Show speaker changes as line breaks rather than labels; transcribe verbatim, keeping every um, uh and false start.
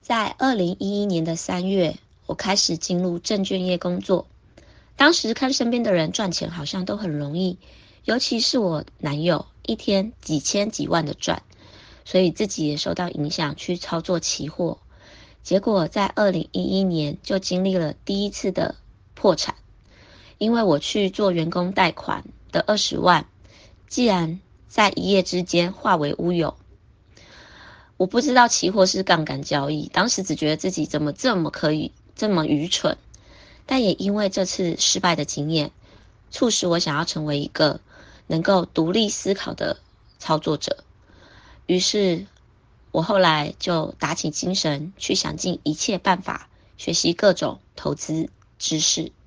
在二零一一年的三月，我开始进入证券业工作。当时看身边的人赚钱好像都很容易，尤其是我男友，一天几千几万的赚，所以自己也受到影响去操作期货。结果在二零一一年就经历了第一次的破产，因为我去做员工贷款的二十万，既然在一夜之间化为乌有。我不知道期货是杠杆交易，当时只觉得自己怎么这么可以这么愚蠢，但也因为这次失败的经验，促使我想要成为一个能够独立思考的操作者。于是我后来就打起精神，去想尽一切办法学习各种投资知识。